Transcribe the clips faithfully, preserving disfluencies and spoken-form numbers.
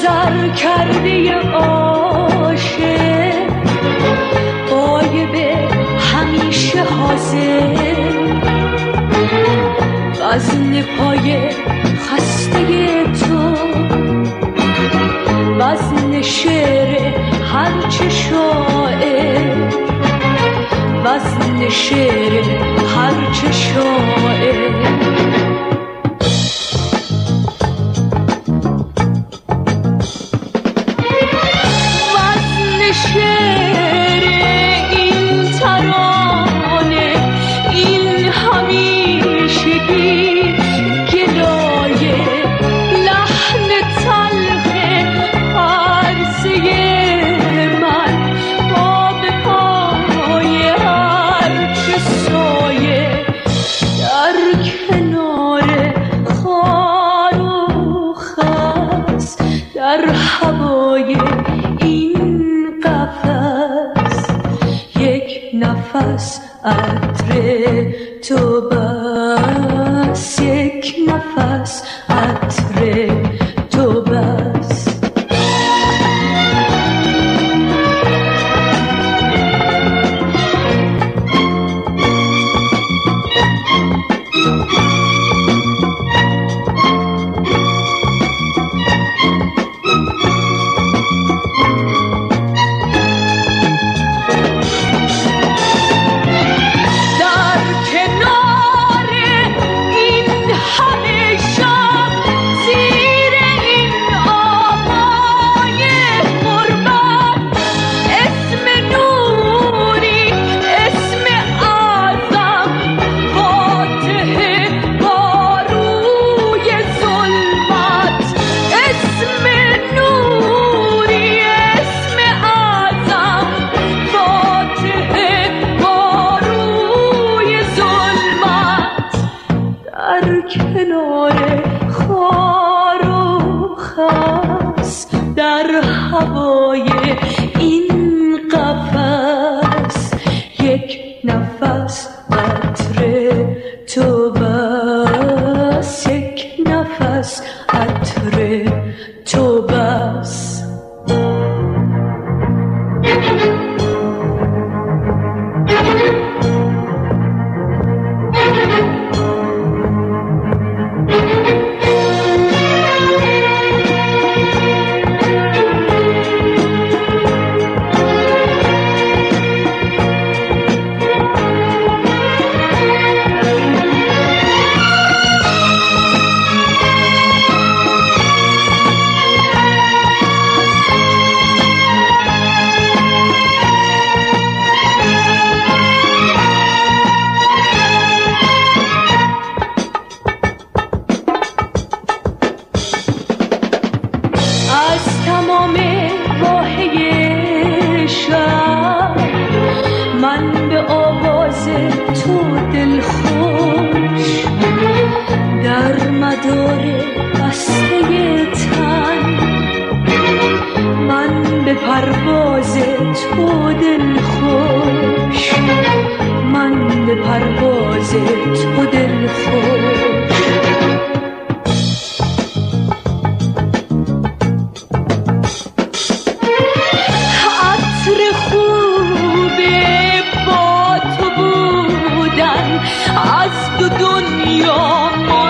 نظر کرده عاشق غایب همیشه حاضر، وزن پای خسته تو، وزن شعر هرچه شاعر، وزن شعر هرچه شاعر. وزن شعر این ترانه، این همیشگی گدای لحن تلخ عرصه من، آب پای هرچه سایه در کنار خار و خس، در هوای این قفس یک نفس عطر تو بس، یک نفس عطر تو بس. کنار خار و خس، در هوای این قفس یک نفس عطر تو بس، یک نفس عطر تو بس. تمام واحه شب من به آواز تو دلخوش، در مدار بسته تن من به پرواز تو دلخوش، من به پرواز تو دلخوش. از دو دنیا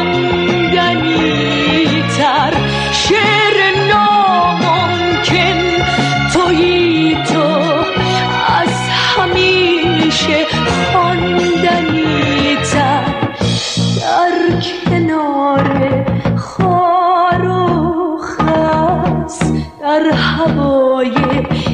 ماندنی تر، شعر ناممکن تویی تو، از همیشه خواندنی تر، در کنار خار و خس، در هوای